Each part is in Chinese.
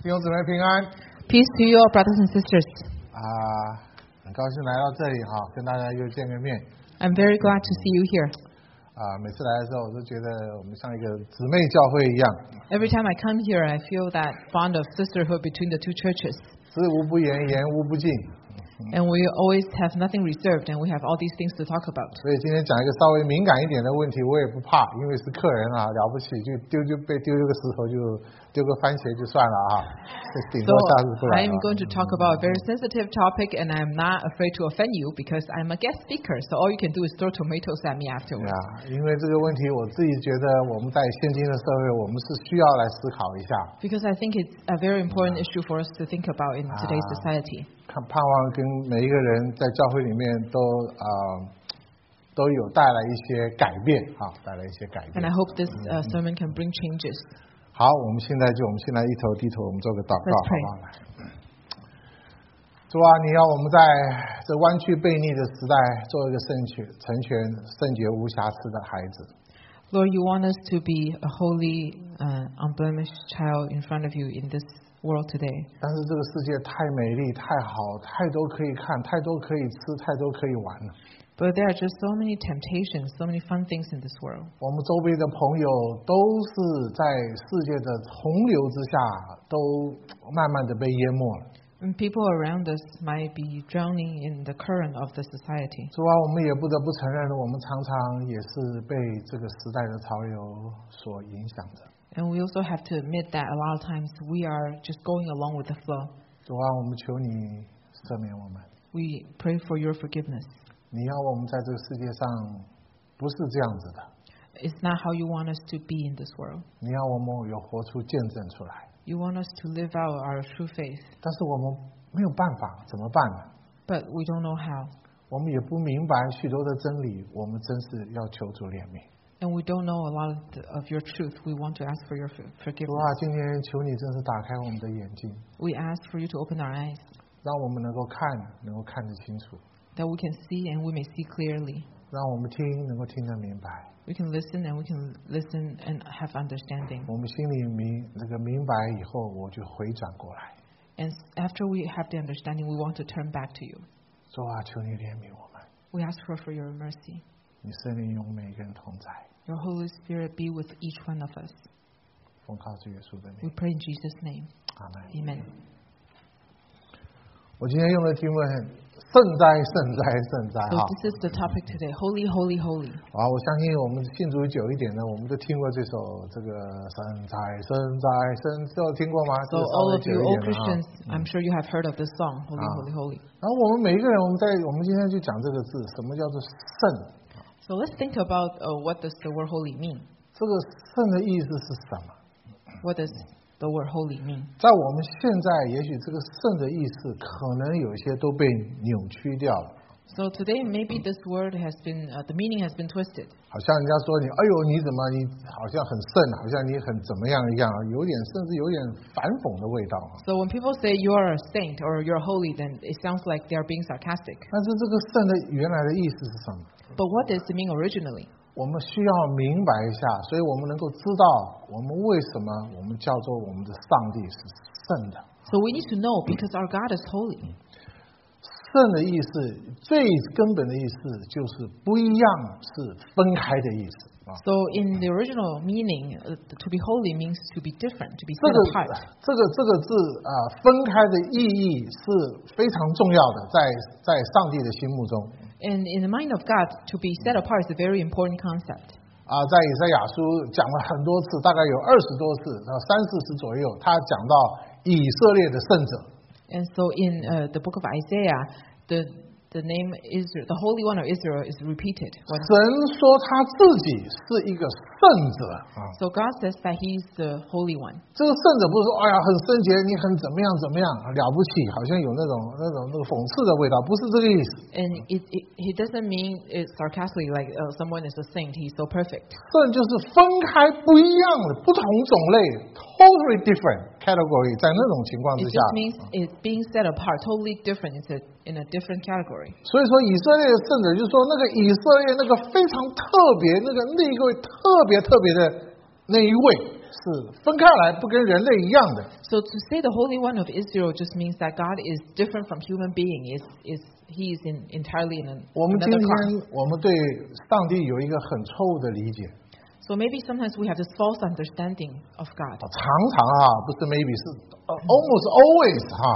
弟兄姊妹平安。 Peace to you, brothers and sisters. 很高兴来到这里跟大家又见个面。 I'm very glad to see you here. 每次来的时候，我都觉得我们像一个姊妹教会一样， Every time I come here, I feel that bond of sisterhood between the two churches. 知无不言，言无不尽。 And we always have nothing reserved, and we have all these things to talk about. 所以今天讲一个稍微敏感一点的问题，我也不怕，因为是客人了不起，就被丢个石头，就丢个番茄就算了顶 So 多下次不来 I'm going to talk about a very sensitive topic, and I'm not afraid to offend you because I'm a guest speaker. So all you can do is throw tomatoes at me afterwards. 因为这个问题，我自己觉得我们在现今的社会，我们是需要来思考一下。 Because I think it's a very important issue for us to think about in today's society. 盼望跟每一个人在教会里面都有带来一些改变带来一些改变。 And I hope this sermon can bring changes. 好，我们现在先来一头低头，我们做个祷告， Let's pray. 好不好？来，主啊，你要我们在这弯曲悖逆的时代，做一个成全、圣洁、无瑕疵的孩子。 Lord, you want us to be a holy, unblemished child in front of you in this world today. 但是这个世界太美丽、太好，太多可以看，太多可以吃，太多可以玩了。 But there are just so many temptations, so many fun things in this world. 我们周边的朋友都是在世界的洪流之下，都慢慢的被淹没了。 And people around us might be drowning in the current of the society. 主啊，我们也不得不承认，我们常常也是被这个时代的潮流所影响着。 And we also have to admit that a lot of times we are just going along with the flow. 主啊，我们求你赦免我们。 We pray for your forgiveness. 你要我们在这个世界上不是这样子的， It's not how you want us to be in this world. 你要我们有活出见证出来。 You want us to live out our true faith. 但是我们没有办法，怎么办呢？ But we don't know how. 我们也不明白许多的真理，我们真是要求主怜悯。 And we don't know a lot of your truth. We want to ask for your 主 forgiveness. 啊，今天求你真是打开我们的眼睛， We ask for you to open our eyes, 让我们能够看得清楚， that we can see and we may see clearly. 让我们听能够听得明白。 We can listen and we can listen and have understanding. 我们心里明白以后，我就回转过来。 And after we have the understanding, we want to turn back to you. 主啊，求你怜悯我们， We ask for your mercy. 你圣灵与我们每一个人同在， Your Holy Spirit be with each one of us. 奉靠主耶稣的 We 名， pray in Jesus' name. 阿门。 Amen. 我今天用的题目很圣哉，圣哉，圣哉 So this is the topic today. Holy, holy, holy. 我相信我们信主久一点的，我们都听过这首这个圣哉，圣哉，都有听过吗？ So all of you old 这个 Christians, 稍微久一点的 I'm sure you have heard of this song, Holy, holy, holy. 然后我们每一个人，我们今天就讲这个字，什么叫做圣？ So let's think about what does the word holy mean? 这个圣的意思是什么？ What does the word holy mean? 在我们现在，也许这个圣的意思可能有一些都被扭曲掉了。 So today maybe this word has been, the meaning has been twisted. 好像人家说你，哎呦，你怎么你好像很圣，好像你很怎么样一样，甚至有点反讽的味道。 So when people say you are a saint or you're holy, then it sounds like they are being sarcastic. 但是这个圣的原来的意思是什么？ But what does it mean originally? 我们需要明白一下，所以我们能够知道我们为什么我们叫做我们的上帝是圣的。 So we need to know because our God is holy. 圣的意思，最根本的意思就是不一样，是分开的意思。 So in the original meaning, to be holy means to be different, to be 这 set 个 apart. 这个字分开的意义是非常重要的，在上帝的心目中。 And in the mind of God, to be set apart is a very important concept. 在以赛亚书讲了很多次，大概有20多次，30-40左右，他讲到以色列的圣者。 And so in the book of Isaiah, the name Israel, the Holy One of Israel is repeated. 神说他自己是一个圣者啊， So God says that He's the Holy One. 这个圣者不是说哎呀很圣洁，你很怎么样了不起，好像有那种讽刺的味道，不是这个意思。 And he doesn't mean it sarcastically like someone is a saint, he's so perfect. 圣就是分开不一样的不同种类 ，totally different category， 在那种情况 It 之下， just means it's being set apart, totally different. It's in a different category. 所以说以色列的圣者就是说那个以色列那个非常特别那一位特别的那一位。 是分开来，不跟人类一样的。 So to say the Holy One of Israel just means that God is different from human being. He is entirely in 我们今 another 天 class. 我们对上帝有一个很错误的理解， So maybe sometimes we have this false understanding of God. 常常不是 maybe 是almost always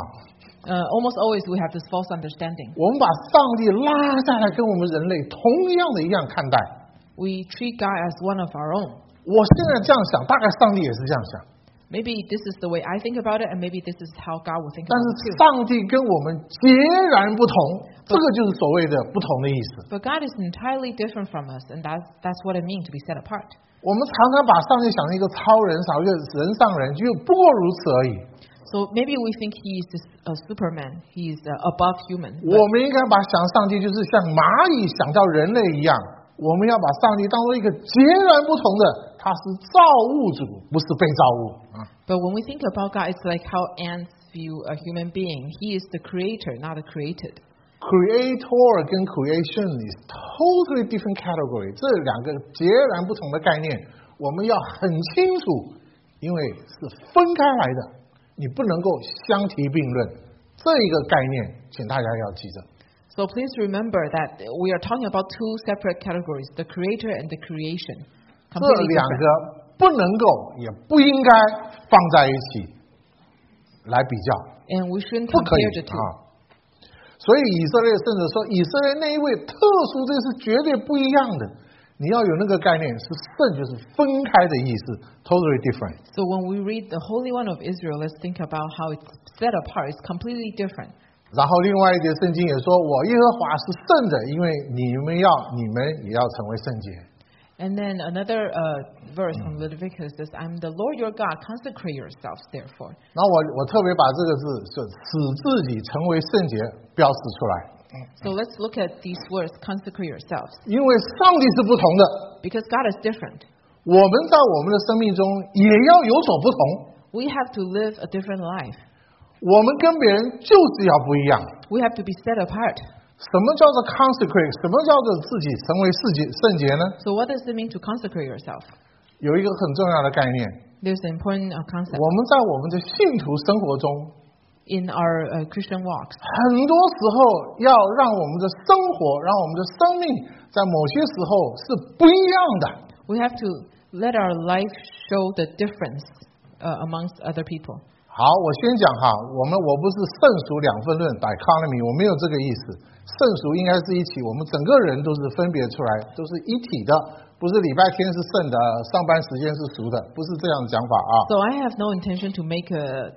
Almost always we have this false understanding. 我们把上帝拉下来跟我们人类同样的一样看待。 We treat God as one of our own. 我现在这样想，大概上帝也是这样想。 Maybe this is the way I think about it, and maybe this is how God will think 但 about 是 it too. 上帝跟我们截然不同，这个就是所谓的不同的意思。 But God is entirely different from us, and that's what it means to be set apart. 我们常常把上帝想成一个超人，想一个人上人，就不过如此而已。 So maybe we think he is a Superman. He is above human. 我们应该把想上帝就是像蚂蚁想到人类一样，我们要把上帝当做一个截然不同的，他是造物主，不是被造物啊。 But when we think about God, it's like how ants view a human being. He is the creator, not the created. Creator 跟 creation is totally different category， 这两个截然不同的概念，我们要很清楚，因为是分开来的。 你不能够相提并论，这一个概念，请大家要记着。 So please remember that we are talking about two separate categories: the creator and the creation. 这 Completely 两 different. 个不能够，也不应该放在一起来比较， And we shouldn't 不可以 compare the two. 所以以色列甚至说，以色列那一位特殊，这是绝对不一样的。你要有那个概念，是圣就是分开的意思 ，totally different。 So when we read the Holy One of Israel, let's think about how it's set apart. It's completely different. 然后另外一节圣经也说，我耶和华是圣的，因为你们也要成为圣洁。 And then another verse from Leviticus says, "I'm the Lord your God. Consecrate yourselves, therefore." 然后我特别把这个字是使自己成为圣洁标示出来， So let's look at these words, consecrate yourselves. 因为上帝是不同的， Because God is different. 我们在我们的生命中也要有所不同， We have to live a different life. 我们跟别人就是要不一样。 We have to be set apart. 什么叫做 consecrate？ 什么叫做自己成为圣洁呢？ So what does it mean to consecrate yourself? 有一个很重要的概念， There's an important concept 我们在我们的信徒生活中， in our Christian walks. 很多时候要让我们的生活，让我们的生命，在某些时候是不一样的。 We have to let our life show the difference amongst other people. 好，我先讲我不是圣俗两分论 dichotomy， 我没有这个意思。圣俗应该是一起，我们整个人都是分别出来，都是一体的，不是礼拜天是圣的，上班时间是俗的，不是这样讲法啊。 So I have no intention to make a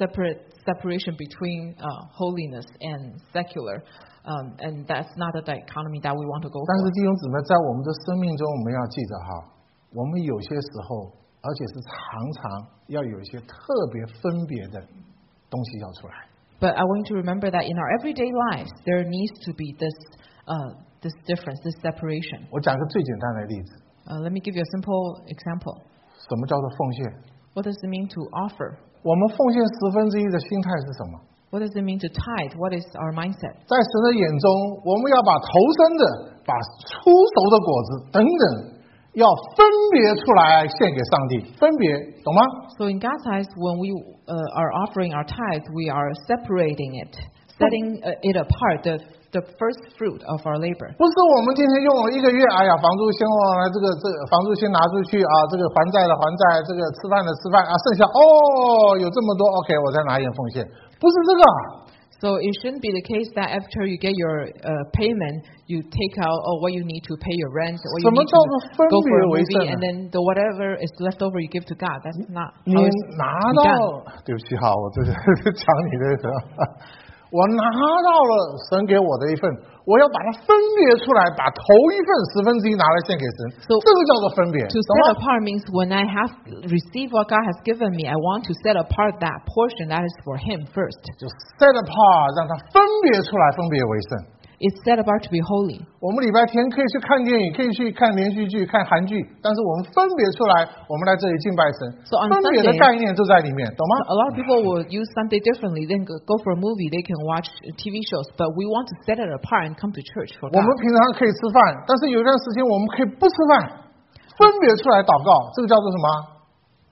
separation between holiness and secular, and that's not a dichotomy that we want to go 但是 for. 弟兄姊妹，在我们的生命中，我们要记着我们有些时候，而且是常常要有一些特别分别的东西要出来。 But I want you to remember that in our everyday lives, there needs to be this difference, this separation. 我讲一个最简单的例子， Let me give you a simple example. 什么叫做奉献？ What does it mean to offer? 我们奉献1/10的心态是什么？ What does it mean to tithe? What is our mindset? 在神的眼中，我们要把头生的、把出熟的果子等等，要分别出来献给上帝，分别，懂吗？ So in God's eyes, when we are offering our tithe, we are separating it, setting it apart, the first fruit of our labor. 不是我们今天用了1个月，哎呀，房租先来，这个房租先拿出去啊，这个还债的还债，这个吃饭的吃饭啊，剩下有这么多 ，OK， 我再拿一点奉献，不是这个。 So it shouldn't be the case that after you get your payment, you take out what you need to pay your rent, what you need to go for a movie, and then the whatever is left over you give to God. That's not 你 how it's 拿 to be 到 done.， 对不起我这个讲你的时候，我拿到了神给我的一份，我要把它分别出来，把头一份1/10拿来献给神， So 这个叫做分别。 To set apart means when I have received what God has given me, I want to set apart that portion that is for Him first. 就 set apart， 让它分别出来，分别为圣。 It's set apart to be holy. 我们礼拜天可以去看电影，可以去看连续剧、看韩剧，但是我们分别出来，我们来这里敬拜神， So on 分别的 Sunday- 概念就在里面，懂吗？ A lot of people will use Sunday differently. Then go for a movie. They can watch TV shows. But we want to set it apart and come to church for 我 God. 们平常可以吃饭，但是有一段时间我们可以不吃饭，分别出来祷告，这个叫做什么？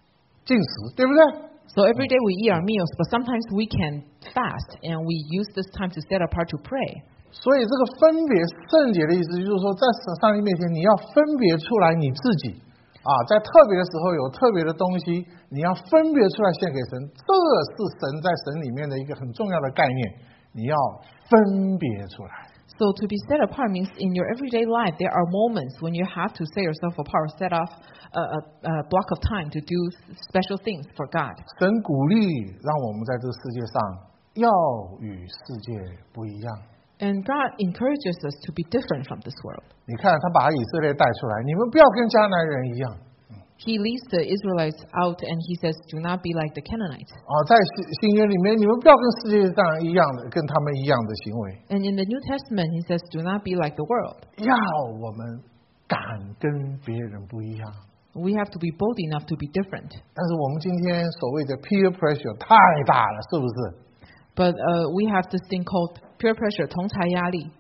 禁食，对不对？ So every day we eat our meals, but sometimes we can fast, and we use this time to set apart to pray. 所以这个分别圣洁的意思，就是说，在上帝面前，你要分别出来你自己啊，在特别的时候有特别的东西，你要分别出来献给神，这是神在神里面的一个很重要的概念，你要分别出来。 So to be set apart means in your everyday life, there are moments when you have to set yourself apart, set off a block of time to do special things for God. 神鼓励让我们在这个世界上要与世界不一样。 And God encourages us to be different from this world. 你看，他把以色列带出来，你们不要跟迦南人一样。 He leads the Israelites out, and he says, "Do not be like the Canaanites." 在新约里面，你们不要跟世界上一样的，跟他们一样的行为。 And in the New Testament, he says, "Do not be like the world." 要我们敢跟别人不一样。 We have to be bold enough to be different. 但是我们今天所谓的 peer pressure 太大了，是不是？ But we have this thing called peer pressure, 同侪压力.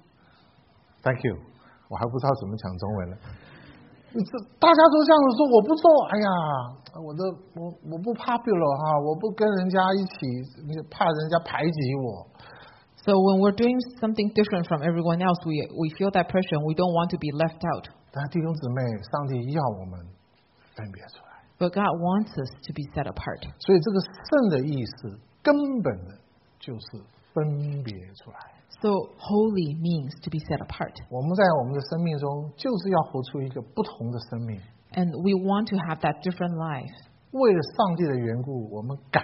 Thank you， 我还不知道怎么讲中文了。大家都这样子说，我不做，哎呀，我不 popular 哈，我不跟人家一起，怕人家排挤我。 So when we're doing something different from everyone else, we feel that pressure and we don't want to be left out. 但弟兄姊妹，上帝要我们分别出来。 But God wants us to be set apart. 所以这个圣的意思，根本的就是分别出来。 So holy means to be set apart. 我们在我们的生命中，就是要活出一个不同的生命。 And we want to have that different life. 为了上帝的缘故，我们敢。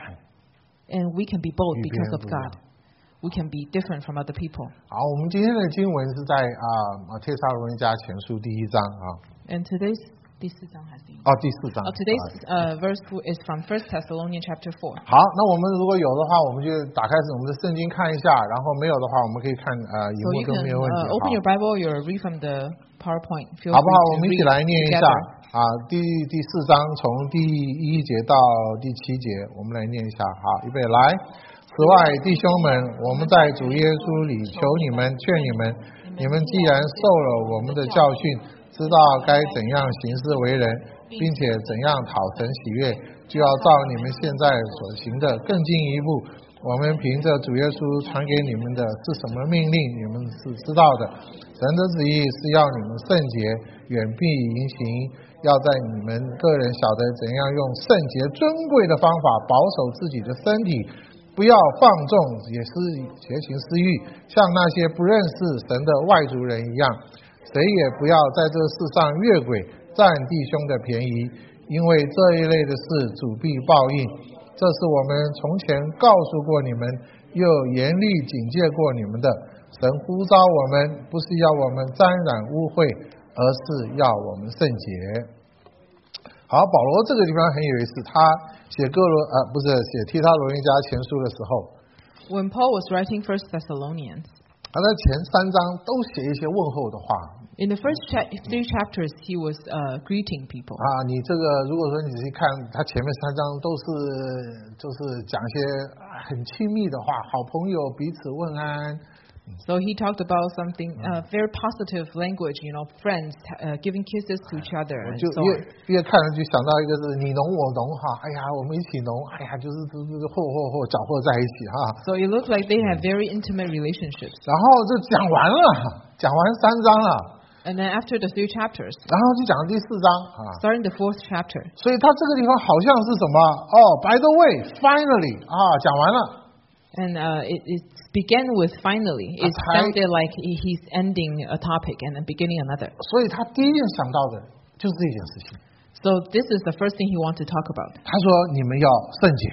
And we can be bold because of God. We can be different from other people. 好，我们今天的经文是在帖撒罗尼迦前书第1章啊。 And today's 第4章还是第 4章。 Today's verse is from 1 Thessalonians chapter 4. 好，那我们如果有的话，我们就打开我们的圣经看一下，然后没有的话，我们可以看荧幕都没有问题。 So you can open your Bible or read from the PowerPoint. 好不好？我们一起来念一下第4章从第1节到第7节，我们来念一下。好，预备来。此外，弟兄们，我们在主耶稣里求你们，劝你们，你们既然受了我们的教训，知道该怎样行事为人，并且怎样讨神喜悦，就要照你们现在所行的更进一步。我们凭着主耶稣传给你们的是什么命令，你们是知道的。神的旨意是要你们圣洁，远避淫行，要在你们个人晓得怎样用圣洁尊贵的方法保守自己的身体，不要放纵也是邪情私欲，像那些不认识神的外族人一样。谁也不要在这世上越轨，占弟兄的便宜，因为这一类的事主必报应。这是我们从前告诉过你们，又严厉警戒过你们的。神呼召我们，不是要我们沾染污秽，而是要我们圣洁。好，保罗这个地方很有意思，他写帖撒罗尼迦前书的时候 When Paul was writing 1 Thessalonians, 他在前3章都写一些问候的话。 In the first 3 chapters, he was greeting people. 你这个如果说你仔细看，他前面3章都是就是讲一些很亲密的话，好朋友彼此问安。 So he talked about something very positive language, friends giving kisses to each other. 我就越看就想到一个是你侬我侬哈，哎呀，我们一起侬，哎呀，就是搅和在一起哈。 So it looked like they had very intimate relationships. 然后就讲完了，讲完3章了。 And then after the 3 chapters, 然后就讲第4章 starting the 4th chapter. 所以他这个地方好像是什么？By the way, finally 讲完了。 And it began with finally. It sounded like he's ending a topic and then beginning another. 所以他第一件想到的就是这件事情。 So this is the first thing he wants to talk about. 他说：“你们要圣洁。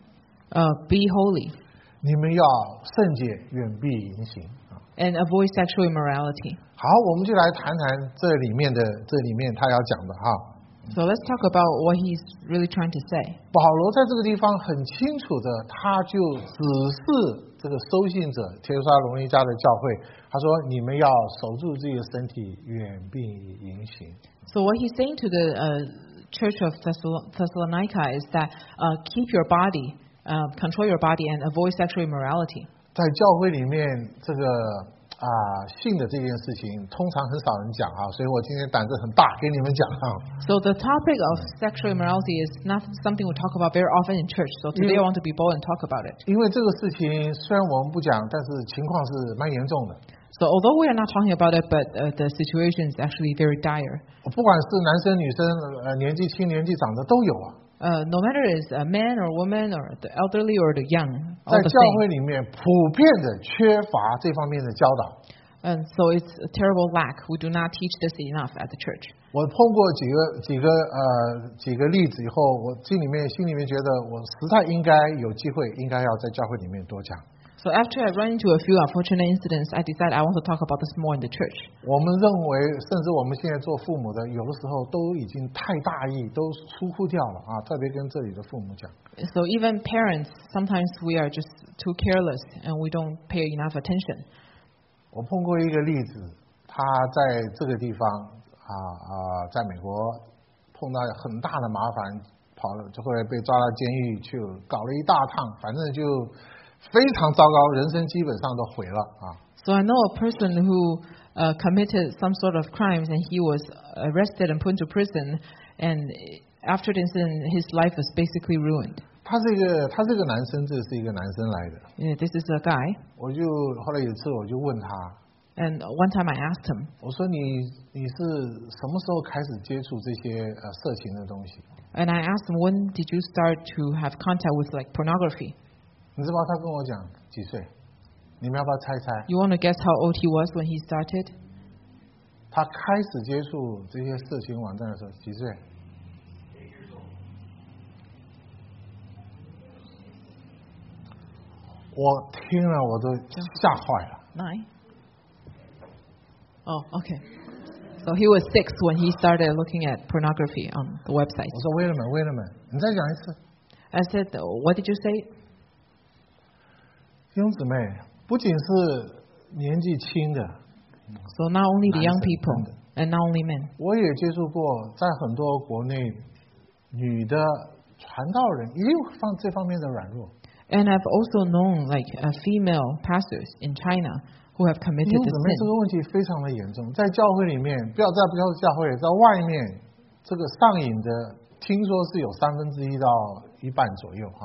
Be holy. 你们要圣洁，远避淫行。” And avoid sexual immorality. 好，我们就来谈谈这里面他要讲的哈。 So let's talk about what he's really trying to say. 保罗在这个地方很清楚的，他就指示这个收信者帖撒罗尼迦的教会，他说：“你们要守住自己的身体，远避淫行。” So what he's saying to the church of Thessalonica is that keep your body, control your body, and avoid sexual immorality. 在教会里面，这个性的这件事情通常很少人讲所以我今天胆子很大给你们讲 So the topic of sexual immorality is not something we talk about very often in church. So today I want to be bold and talk about it. 因为这个事情虽然我们不讲，但是情况是蛮严重的。 So although we are not talking about it, but the situation is actually very dire. 不管是男生女生，年纪轻年纪长的都有 No matter is a man or woman or the elderly or the young, 在教会里面普遍的缺乏这方面的教导。 And so it's a terrible lack. We do not teach this enough at the church. 我碰过几个例子以后，我心里面觉得我实在应该有机会，应该要在教会里面多讲。 So after I run into a few unfortunate incidents, I decided I want to talk about this more in the church. 我们认为，甚至我们现在做父母的，有的时候都已经太大意，都疏忽掉了特别跟这里的父母讲。 So even parents, sometimes we are just too careless and we don't pay enough attention. 我碰过一个例子，他在这个地方在美国碰到很大的麻烦，跑了就会被抓到监狱去，搞了一大趟，反正就非常糟糕，人生基本上都毁了 So I know a person who committed some sort of crimes and he was arrested and put into prison, and after the incident his life was basically ruined. 他是一个男生，这是一个男生来的。 This is a guy. 后来有一次我就问他。 And one time I asked him. 我说你是什么时候开始接触这些色情的东西 ？And I asked him, when did you start to have contact with like pornography? 你知道他跟我讲几岁？你们要不要猜猜 ？You want to guess how old he was when he started? 他开始接触这些色情网站的时候几岁？我听了我都吓坏了。 9. Oh, okay. So he was 6 when he started looking at pornography on the website. 我说 wait a minute， 你再讲一次。 I said, what did you say? 弟兄姊妹，不仅是年纪轻的 So not only the young people and not only men. 我也接触过，在很多国内女的传道人也有这方面的软弱。 And I've also known like female pastors in China who have committed this sin. 这个问题非常的严重，在教会里面，不要在教会，在外面，这个上瘾的，听说是有1/3到1半左右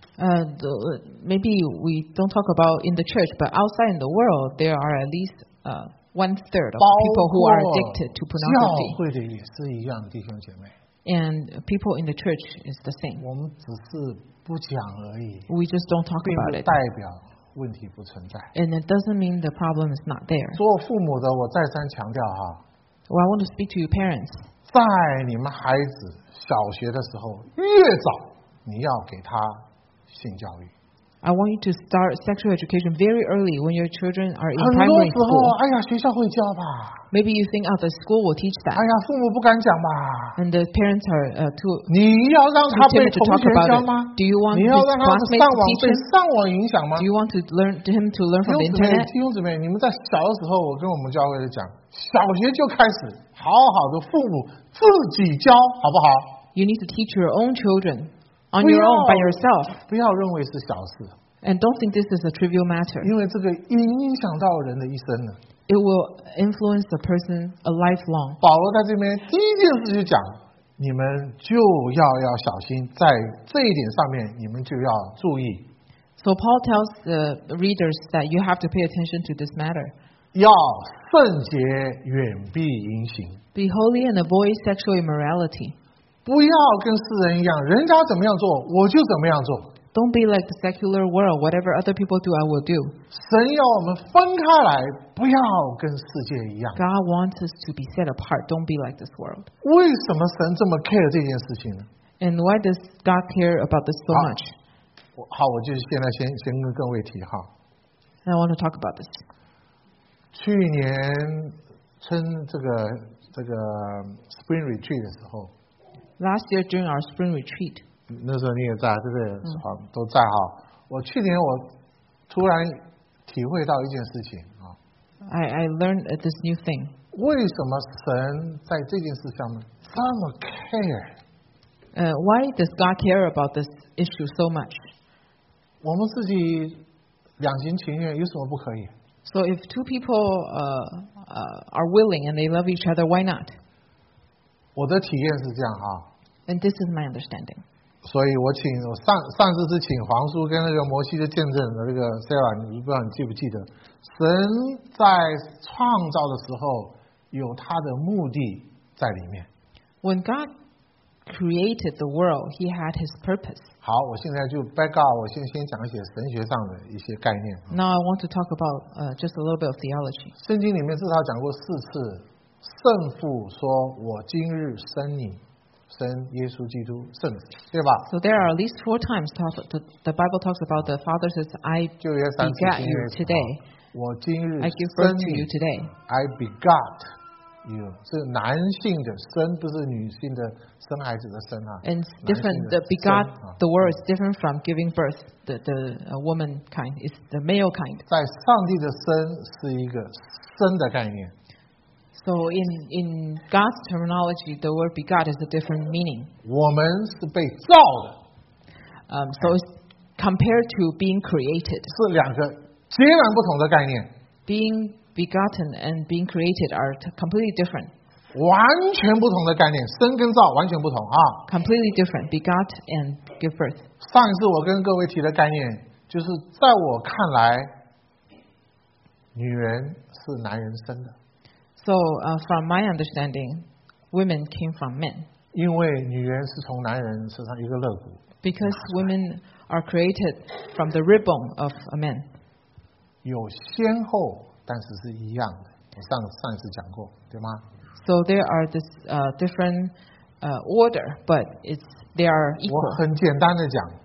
maybe we don't talk about in the church, but outside in the world, there are at least 1/3 of people who are addicted to pornography. 教会的也是一样，弟兄姐妹。 And people in the church is the same. 我们只是不讲而已。 We just don't talk about it. 代表问题不存在。 And it doesn't mean the problem is not there. 做父母的，我再三强调 Well, I want to speak to you parents. 在你们孩子小学的时候，越早你要给他性教育。 I want you to start sexual education very early when your children are in 很多 primary 时候 school. 学校会教吧。 Maybe you think, the school will teach that. 父母不敢讲吧。 And the parents are too 你要让他被 timid to 同 talk 学 about 教 it. 吗？ Do you want 你 his 要让他 classmates to teach 被 him? 上网影响吗？ Do you want him to learn from the 弟 internet? 兄姊妹，你们在小的时候，我跟我们教会的讲，小学就开始好好的父母自己教，好不好？ You need to teach your own children on your own by yourself. 不要认为是小事。 And don't think this is a trivial matter. 因为这个影响到人的一生了。 It will influence a person a lifelong. 保罗在这边第一件事就讲，你们就要小心，在这一点上面你们就要注意。 So Paul tells the readers that you have to pay attention to this matter. 要圣洁，远避淫行。 Be holy and avoid sexual immorality. 不要跟世人一样，人家怎么样做，我就怎么样做。 Don't be like the secular world. Whatever other people do, I will do. 神要我们分开来，不要跟世界一样。 God wants us to be set apart. Don't be like this world. 为什么神这么 care 这件事情呢？ And why does God care about this so much? 好，我就现在先跟各位提哈。 And I want to talk about this. 去年这个 Spring Retreat 的时候 Last year during our Spring Retreat. 那时候你也在，对不对？好，都在哈。去年我突然体会到一件事情 I learned this new thing. 为什么神在这件事上面这么 care？ Why does God care about this issue so much? 我们自己两情情愿有什么不可以 So if two people are willing and they love each other, why not? 我的体验是这样哈。 And this is my understanding. 所以我上次是请黄叔跟那个摩西的见证的那个 Sarah， 你不知道你记不记得？神在创造的时候有他的目的在里面。 When God created the world, He had His purpose. 好，我现在就 back up， 我先讲一些神学上的一些概念。 Now I want to talk about just a little bit of theology. 圣经里面至少讲过4次，圣父说：“我今日生你。”生耶稣基督圣子，对吧 So there are at least 4 times the Bible talks about the Father says, I begat you today. 我今日 I give birth to you today. I begot you 是男性的生，不是女性的生孩子的生啊。 And it's different. The begot, the word is different from giving birth. The woman kind is the male kind. 在上帝的生是一个生的概念。 So in God's terminology, the word begot is a different meaning. 我们是被造的。 So it's compared to being created. 是两个截然不同的概念。 Being begotten and being created are completely different. 完全不同的概念，生跟造完全不同啊。 Completely different, begot and give birth. 上一次我跟各位提的概念，就是在我看来，女人是男人生的。 So, from my understanding, women came from men. 因为女人是从男人身上一个肋骨。 Because women are created from the rib bone of a man. 有先后，但是是一样的。我上一次讲过，对吗 ？So there are this different order, but they are equal. 我很简单的讲。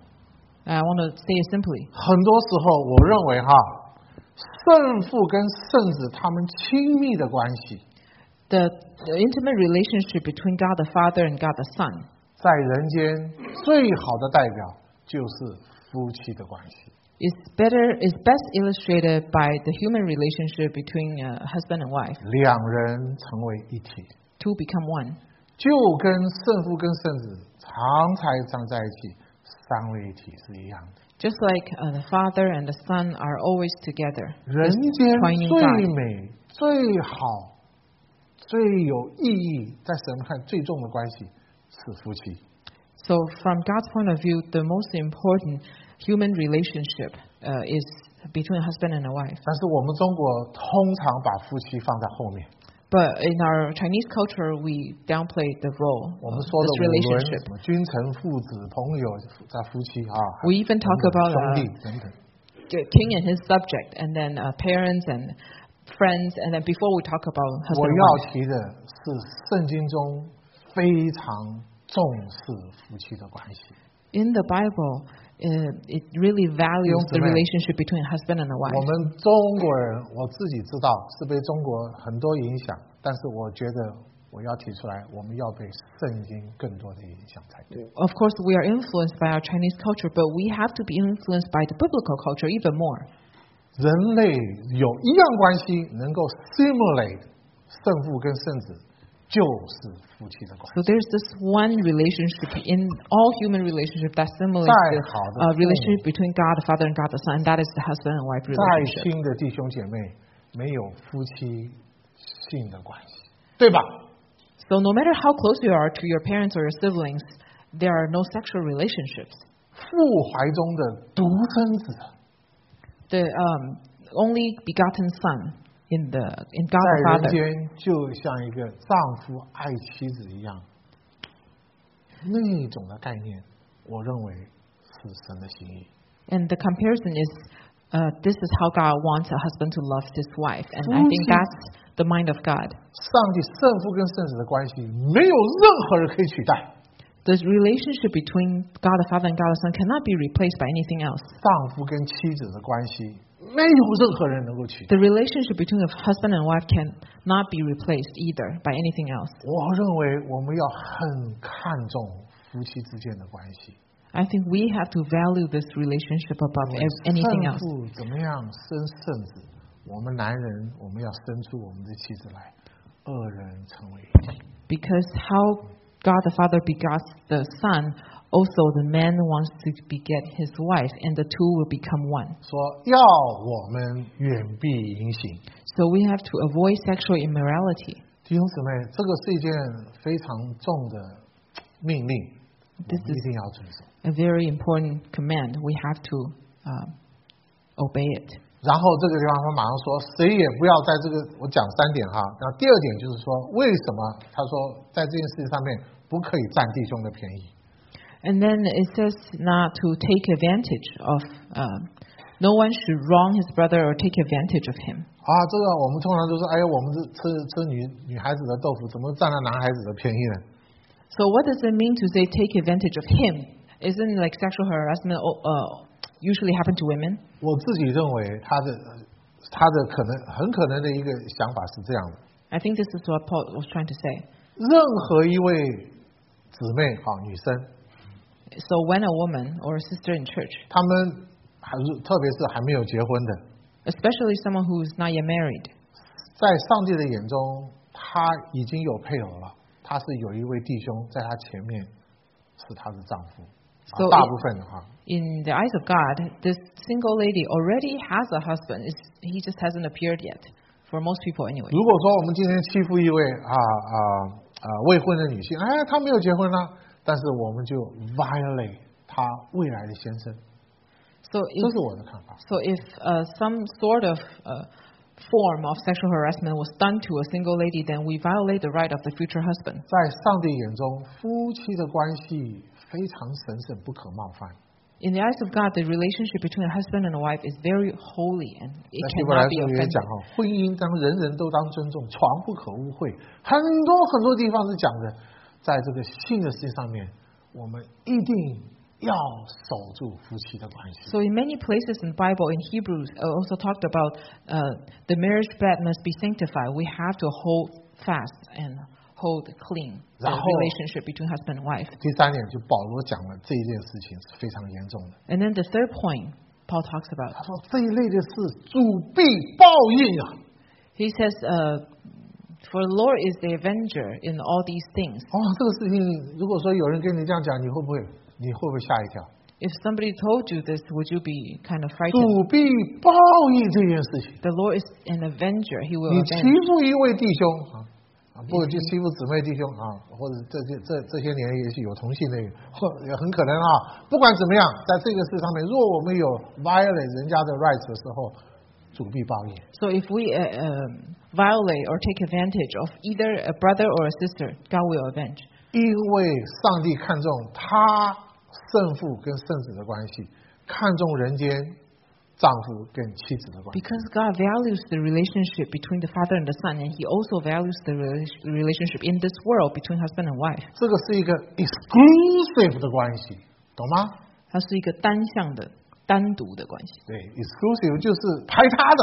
I want to say it simply. 很多时候，我认为哈。圣父跟圣子他们亲密的关系 the intimate relationship between God the Father and God the Son 在人间最好的代表就是夫妻的关系 is best illustrated by the human relationship between husband and wife 两人成为一体 two become one 就跟圣父跟圣子常在一起三位一体是一样的 Just like the Father and the Son are always together. 人间最美、最好、最有意义，在神看最重的关系是夫妻。 So from God's point of view, the most important human relationship is between a husband and a wife. 但是我们中国通常把夫妻放在后面。 But in our Chinese culture, we downplay the role of this relationship. 君臣父子朋友在夫妻啊。 We even talk about 兄弟等等。 king and his subject, and then parents and friends, and then before we talk about husband and wife. 我要提的是圣经中非常重视夫妻的关系。 In the Bible, it really values the relationship between a husband and a wife. 我们中国人，我自己知道是被中国很多影响，但是我觉得我要提出来，我们要被圣经更多的影响才对。 Of course, we are influenced by our Chinese culture, but we have to be influenced by the biblical culture even more. 人类有一样关系能够 simulate 圣父跟圣子，就是夫妻的关系。 So there's this one relationship in all human relationship that simulates the relationship between God the Father and God the Son, and that is the husband and wife relationship. 再亲的弟兄姐妹没有夫妻性的关系，对吧？ So no matter how close you are to your parents or your siblings, there are no sexual relationships. 父怀中的独生子 The only begotten Son in God the Father. 在人间就像一个丈夫爱妻子一样，那种的概念，我认为是神的心意。 And the comparison is, this is how God wants a husband to love his wife, and I think that's the mind of God. 上帝圣父跟圣子的关系，没有任何人可以取代。 The relationship between God the Father and God the Son cannot be replaced by anything else. 丈夫跟妻子的关系，没有任何人能够取代。 The relationship between a husband and wife cannot be replaced either by anything else. 我认为我们要很看重夫妻之间的关系。 I think we have to value this relationship above anything else. 圣父怎么样生圣子，我们男人我们要生出我们的妻子来，二人成为一体。 Because how God the Father begots the Son, Also, the man wants to beget his wife, and the two will become one. 说要我们远避淫行。 So we have to avoid sexual immorality. 弟兄姊妹，这个是一件非常重的命令，我们一定要遵守。 A very important command. We have to obey it. 然后这个地方他马上说，谁也不要在这个，我讲3点哈。那第2点就是说，为什么他说在这件事情上面不可以占弟兄的便宜？ And then it says not to take advantage of. No one should wrong his brother or take advantage of him. 这个我们通常都说，哎，我们吃女孩子的豆腐，怎么占了男孩子的便宜呢？ So what does it mean to say take advantage of him? Isn't like sexual harassment usually happen to women? 我自己认为他的很可能的一个想法是这样的。 I think this is what Paul was trying to say. 任何一位姊妹女生 So when a woman or a sister in church, 她们特别是还没有结婚的， especially someone who is not yet married, 在上帝的眼中，她已经有配偶了，她是有一位弟兄在她前面是她的丈夫。 So 大部分 in the eyes of God, this single lady already has a husband. He just hasn't appeared yet. For most people, anyway. 如果说我们今天欺负一位未婚的女性，她没有结婚啊，但是我们就 violate 她未来的先生。 So 这是我的看法。 So if some sort of form of sexual harassment was done to a single lady, then we violate the right of the future husband. 在上帝眼中，夫妻的关系非常神圣，不可冒犯。 In the eyes of God, the relationship between a husband and a wife is very holy, and it 希伯来 cannot be 书也 offended. 讲婚姻当人人都当尊重，床不可污秽。很多地方是讲的，在这个性的事情上面，我们一定要守住夫妻的关系。 So in many places in the Bible, in Hebrews, also talked about the marriage bed must be sanctified. We have to hold fast and hold clean the relationship between husband and wife. 第3点就保罗讲了这一件事情是非常严重的。 And then the third point Paul talks about. 他说这一类的事主必报应啊。 He says, "For the Lord is the avenger in all these things." 这个事情如果说有人跟你这样讲，你会不会吓一跳？ If somebody told you this, would you be kind of 主 frightened? 必报应这件事情。 The Lord is an avenger; He will 你欺 avenge. 负一位弟兄不就欺负姊妹弟兄或者这些年也许有同性的，也很可能不管怎么样，在这个事上面，若我们有 violate 人家的 rights 的时候，主必报应。 So if we violate or take advantage of either a brother or a sister, God will avenge. 因为上帝看重他圣父跟圣子的关系，看重人间丈夫跟妻子的关系。 Because God values the relationship between the father and the son, and He also values the relationship in this world between husband and wife. 这个是一个 exclusive 的关系，懂吗？ 它是一个单向的、单独的关系。 对 ，exclusive 就是排他的，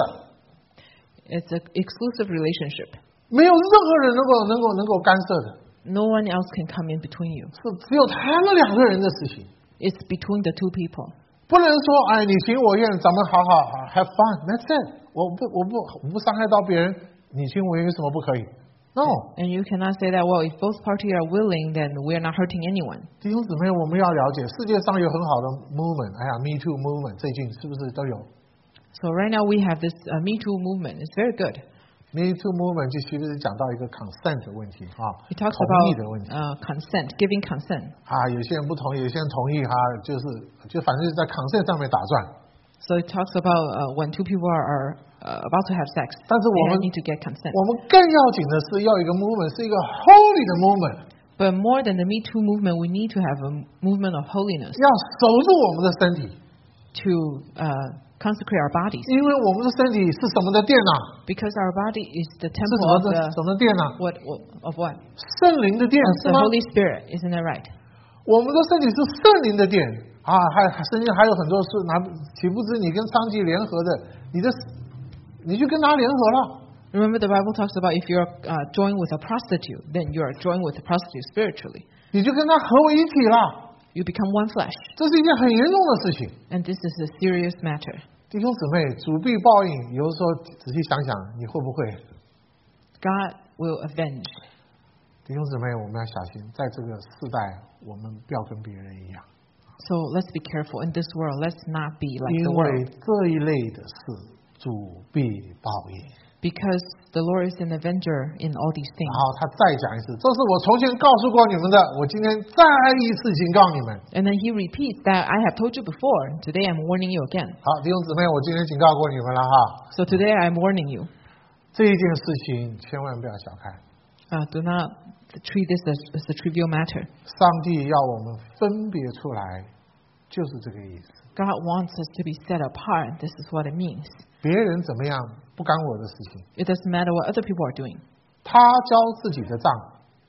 It's an exclusive relationship. 没有任何人能够干涉的， No one else can come in between you. 是只有他们2个人的事情。 It's between the two people. 不能说你情我愿，咱们好 have fun，that's it。我不伤害到别人，你情我愿有什么不可以 ？No。 And you cannot say that. Well, if both parties are willing, then we are not hurting anyone. 弟兄姊妹，我们要了解，世界上有很好的 movement，Me Too movement，最近是不是都有 So right now we have this Me Too movement. It's very good. ？Me Too movement 就其实是讲到一个 consent 的问题 It talks 同意的问题 about consent, giving consent. 有些人不同意，有些人同意就反正是在 consent 上面打转。 So it talks about when two people are about to have sex, 但是我们 they need to get consent. 我们更要紧的是要一个 movement， 是一个 holy 的 movement， But more than the Me Too movement, we need to have a movement of holiness 要守住我们的身体， to consecrate our bodies. 因为我们的身体是什么的殿啊？ Because our body is the 是 temple of 什么殿啊？ of what? 圣灵的殿 Of 是 the 吗？ Holy Spirit, isn't that right? 我们的身体是圣灵的殿圣经还有很多是岂不知你跟娼妓联合的，你就跟他联合了。 Remember the Bible talks about if you're joined with a prostitute, then you are joined with a prostitute spiritually. 你就跟他合为一体了， You become one flesh. 这是一件很严重的事情。 And this is a serious matter. 弟兄姊妹，主必报应，有的时候仔细想想，你会不会？ God will avenge. 弟兄姊妹，我们要小心，在这个世代，我们不要跟别人一样。 So let's be careful in this world. Let's not be like the 因 world. 为这一类的事，主必报应。 Because the Lord is an avenger in all these 然 things. 后他再讲一次，这是我从前告诉过你们的，我今天再一次警告你们。 And then he repeats that I have told you before. Today I'm warning you again. 好，弟兄姊妹，我今天警告过你们了哈。 So today I'm warning you. 这一件事情千万不要小看。 Do not treat this as a trivial matter. 上帝要我们分别出来，就是这个意思。 God wants us to be set apart. This is what it means. 别人怎么样不干我的事情， It doesn't matter what other people are doing. 他交自己的账。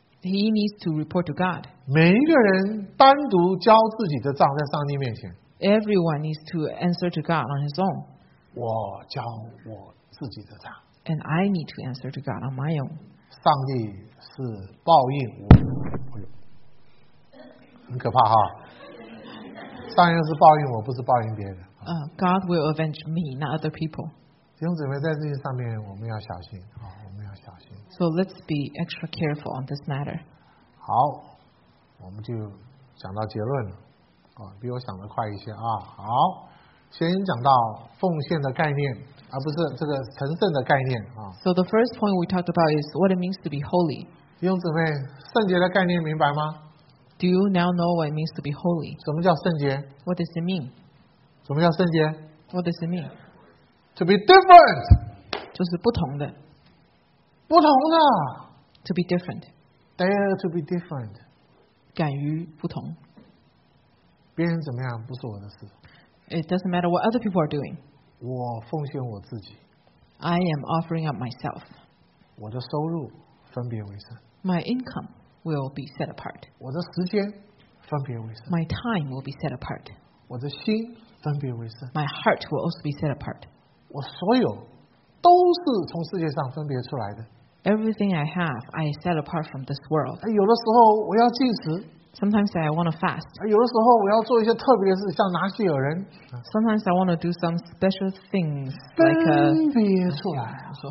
He needs to report to God. 每一个人单独交自己的账，在上帝面前， Everyone needs to answer to God on his own. 我交我自己的账。 And I need to answer to God on my own. 上帝是报应我，很可怕哈。上帝是报应我，不是报应别人。 God will avenge me, not other people. 弟兄姊妹，在这些上面我们要小心啊，我们要小心。 So let's be extra careful on this matter. 好，我们就讲到结论了，比我想的快一些啊。好，先讲到奉献的概念，而不是这个神圣的概念啊。 So the first point we talked about is what it means to be holy. 弟兄姊妹，圣洁的概念明白吗？ Do you now know what it means to be holy? 什么叫圣洁？ What does it mean? 什么叫圣洁 What does it mean? ？To be different， 就是不同的， 不同的。 To be different. Dare to be different， 敢于不同。 别人怎么样不是我的事， It doesn't matter what other people are doing. 我奉献我自己， I am offering up myself. 我的收入分别为圣， My income will be set apart. 我的时间分别为圣， My time will be set apart. 我的心分别为圣， My heart will also be set apart. 我所有都是从世界上分别出来的。 Everything I have, I set apart from this world. 有的时候我要进食， Sometimes I want to fast. 有的时候我要做一些特别的事，像拿西尔人 Sometimes I want to do some special things like 分别出来。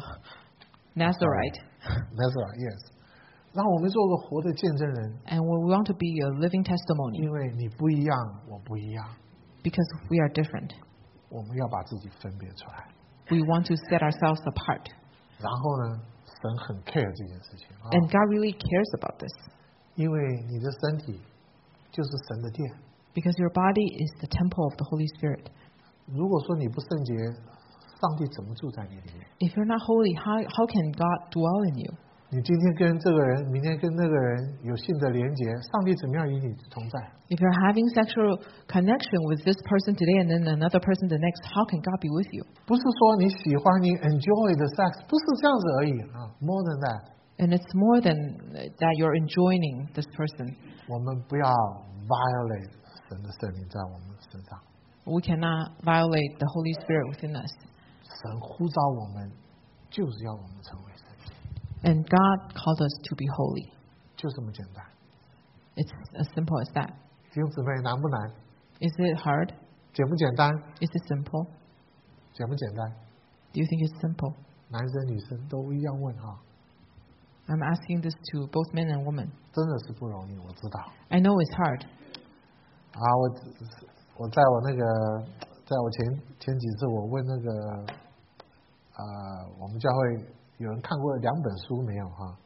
Nazarite. That's right, yes。让我们做个活的见证人， And we want to be a living testimony 因为你不一样，我不一样， because we are different. 我们要把自己分别出来。 We want to set ourselves apart. 然后呢，神很 care 这件事情啊， And God really cares about this 因为你的身体就是神的殿。 because your body is the temple of the Holy Spirit. 如果说你不圣洁，上帝怎么住在你里面？ If you're not holy, how can God dwell in you? 你今天跟这个人，明天跟那个人有性的连结，上帝怎么样与你同在？ If you're having sexual connection with this person today and then another person the next, how can God be with you? 不是说你喜欢你 enjoy the sex，不是这样子而已啊。More than that， And it's more than that you're enjoying this person. 我们不要 violate 神的圣灵在我们身上。 We cannot violate the Holy Spirit within us. 神呼召我们，就是要我们成为圣洁， And God called us to be holy. 就这么简单。 It's as simple as that. 弟兄姊妹，难不难？ Is it hard? 简不简单？ Is it simple? 简不简单？ Do you think it's simple? 男生女生都一样问啊， I'm asking this to both men and women. 真的是不容易，我知道。 I know it's hard. 啊，我在我那个，在我前几次我问那个，我们教会有人看过2本书没有哈？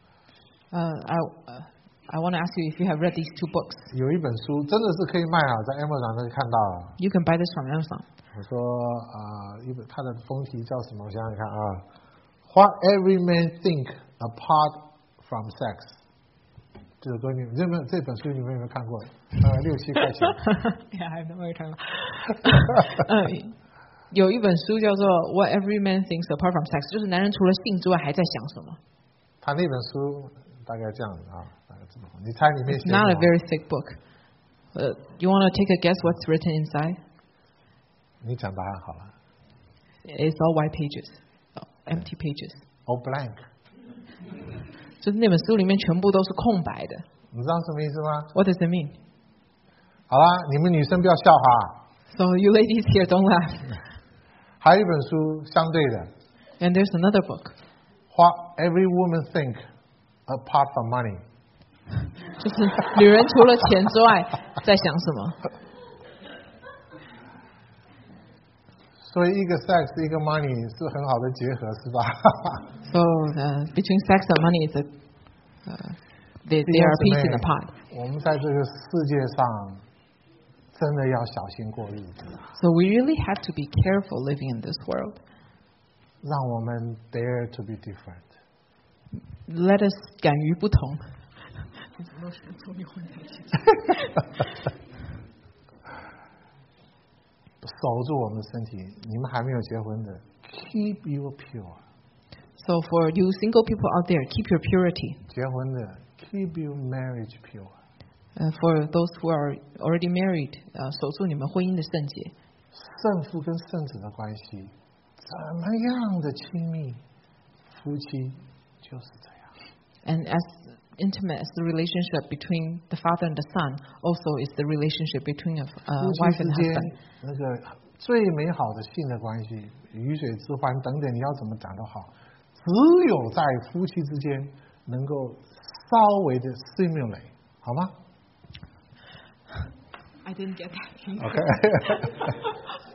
I want to ask you if you have read these 2 books. 有一本书真的是可以卖啊，在 Amazon 上就看到了。 You can buy this from Amazon. 我说它的封题叫什么？我想想看啊，What Every Man Think Apart from Sex。这首歌这本书你们有没有看过？6-7块钱。 Yeah, I know what you're talking about. 有一本书叫做 What Every Man Thinks Apart from Sex， 就是男人除了性之外还在想什么。 他那本书大概这样子啊，大概这么，你猜里面写 It's not a very thick book. You want to take a guess what's written inside? 你讲答案好了。 It's all white pages, empty pages. All blank。 就是那本书里面全部都是空白的。 你知道什么意思吗？ What does it mean? 好啦，你们女生不要笑哈。 So you ladies here don't laugh. 还有一本书相对的。 And there's another book. What every woman think apart from money. 就是女人除了钱之外在想什么。 所以一个 sex 一个 money 是很好的结合，是吧？ So between sex and money is they are a piece in the pot. 我们在这个世界上真的要小心过日子。 So we really have to be careful living in this world. 让我们 dare to be different. Let us 敢于不同。 守住我们的身体，你们还没有结婚的 ，keep you pure. So for you single people out there, keep your purity. 结婚的 keep your marriage pure. For those who are already married, 守住你们婚姻的圣洁。 圣父跟圣子的关系怎么样的亲密，夫妻就是这样。 And as intimate as the relationship between the father and the son, also is the relationship between a wife and husband. 那个最美好的性的关系，鱼水之欢等等，你要怎么讲都好，只有在夫妻之间能够稍微的 simulate， 好吗？ I didn't get that. OK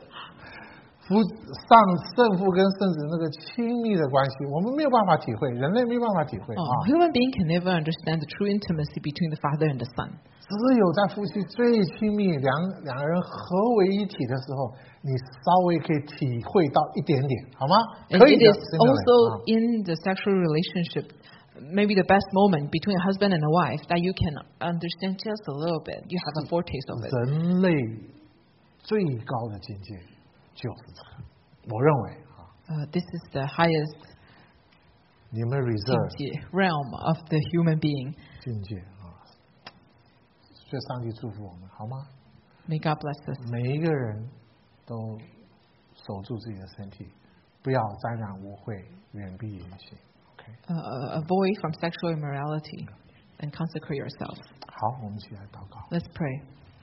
圣父跟圣子那个亲密的关系，我们没有办法体会，人类没有办法体会。 Human being can never understand the true intimacy between the father and the son. 只有在夫妻最亲密，两个人合为一体的时候，你稍微可以体会到一点点，好吗？ And 可以 it 的。 is also in the sexual relationship, maybe the best moment between a husband and a wife that you can understand just a little bit. You have a foretaste of it. 人类最高的境界就是这个，我认为 this is the highest 你们 reserve realm of the human being. 境界所以上帝祝福我们，好吗？ May God bless us. 每一个人都守住自己的身体，不要沾染污秽，远避淫行。 Avoid from sexual immorality and consecrate yourself. 好，我们一起来祷告。 Let's pray.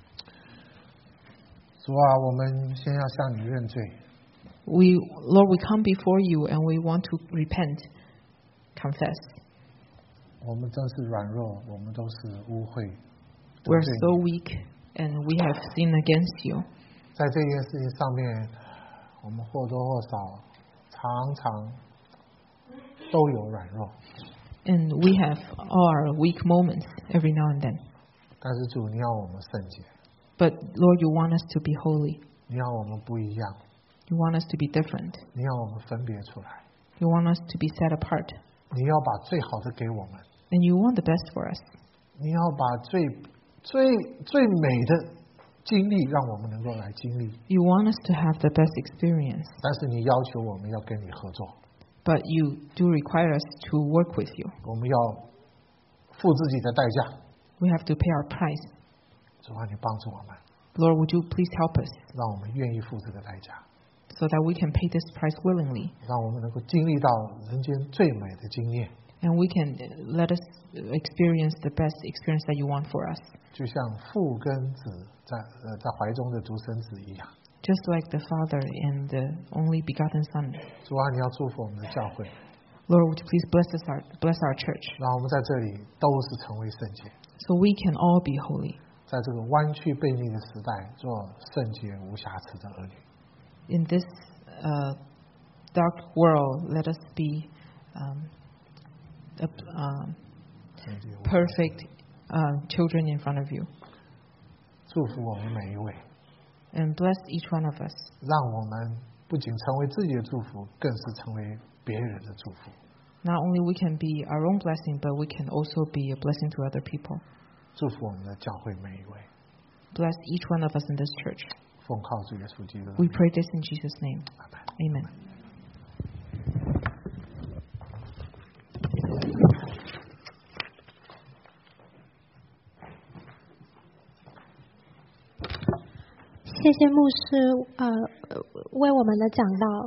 主啊，我们先要向你认罪。 Lord, we come before you and we want to repent, confess. 我们真是软弱，我们都是污秽。 We're so weak and we have sinned against you. 在这件事情上面，我们或多或少常常都有软弱。 And we have our weak moments every now and then. 但是主，你要我们圣洁。 But Lord, you want us to be holy. 你要我们不一样。 You want us to be different. 你要我们分别出来。 You want us to be set apart. 你要把最好的给我们。 And you want the best for us. 你要把最美的经历让我们能够来经历。 You want us to have the best experience. 但是你要求我们要跟你合作。 But you do require us to work with you. 我们要付自己的代价。 We have to pay our price. 主啊，你帮助我们。 Lord, would you please help us? 让我们愿意付这个代价。 So that we can pay this price willingly. 让我们能够经历到人间最美的经验。 And we can let us experience the best experience that you want for us. 就像父跟子在怀中的独生子一样。 Just like the Father and the only begotten Son. 主啊，你要祝福我们的教会。 Lord, would you please bless our church? 让我们在这里都是成为圣洁。 So we can all be holy. 在这个弯曲悖逆的时代，做圣洁无瑕疵的儿女。 In this dark world, let us be perfect children in front of you. 祝福我们每一位。 And bless each one of us. 让我们不仅成为自己的祝福，更是成为别人的祝福。 Not only we can be our own blessing, but we can also be a blessing to other people. 祝福我们的教会每一位。 Bless each one of us in this church. 奉靠主耶稣基督。 We pray this in Jesus' name. Amen. 谢谢牧师为我们的讲道。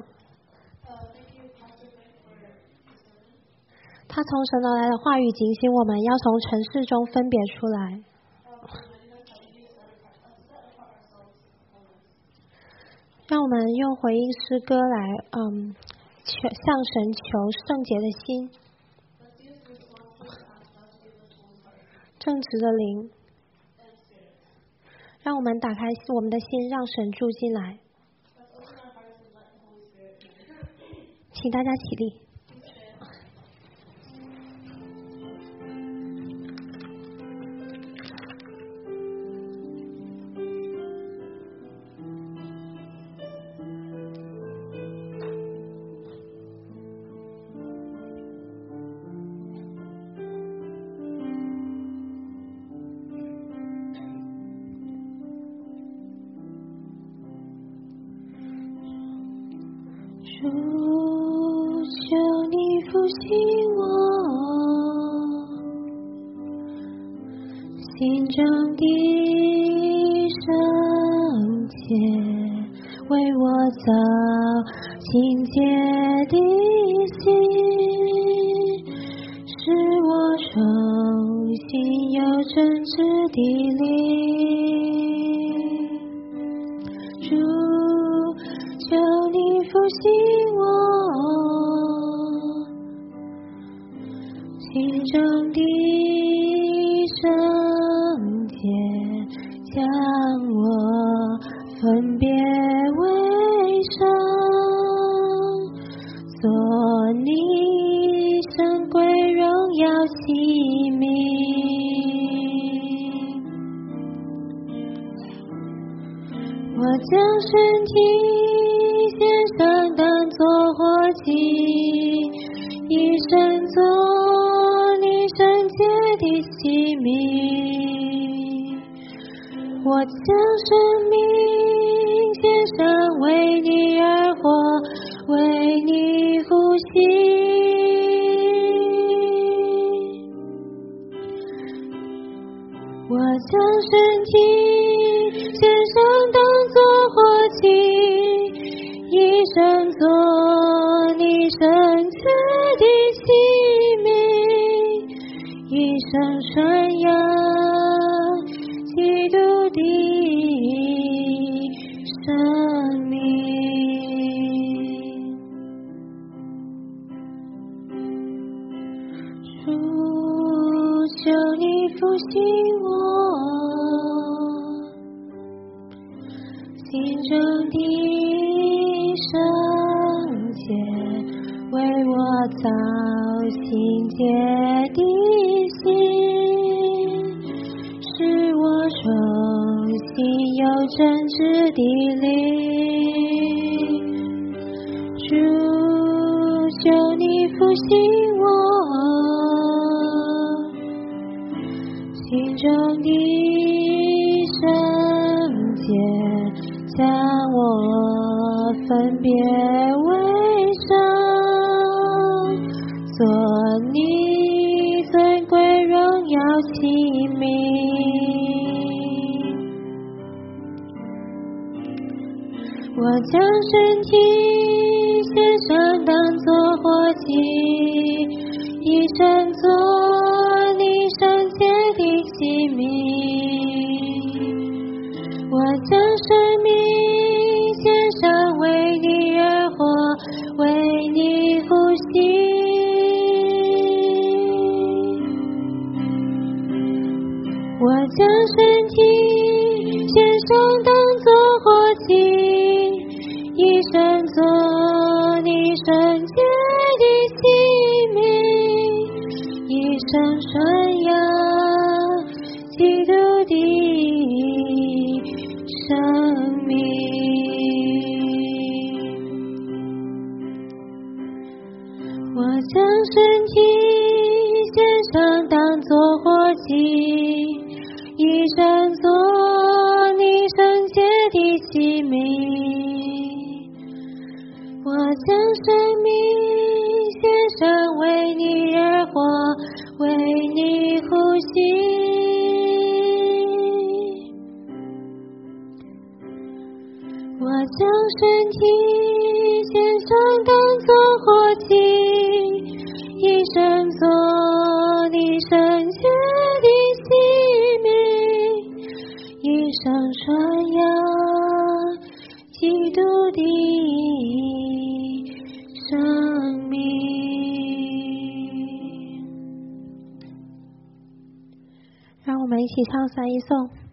他从神而来的话语警醒我们，要从尘世中分别出来。让我们用回应诗歌来，向神求圣洁的心。 正直的灵，让我们打开我们的心，让神住进来。请大家起立。主，求你复兴我心中的圣洁，为我造清洁的心，使我重新有正直的灵。主，求你复兴我心中的圣洁，将我分别为圣，做你神贵荣耀器皿。我将身体献上当作活祭，以身作你圣洁的器皿。我将生命献上，为你而活，为你呼吸。我将身体献上当作活祭，以身作你圣洁的器皿，以身传扬基督的生命。主，求你复兴我心中的圣洁，为我造清洁的心，使我重新有正直的灵。主，求你复兴我心中的圣洁，将我分别为圣，做你尊贵荣耀器皿。我将身体献上当作活祭，以身作你圣洁的器皿。我将生命献上，为你而活，为你呼吸。我将身体献上当作活祭，以身作你圣洁的器皿，以身传扬基督的生命。我将身体献上当作活祭，以身作你圣一起唱三一颂。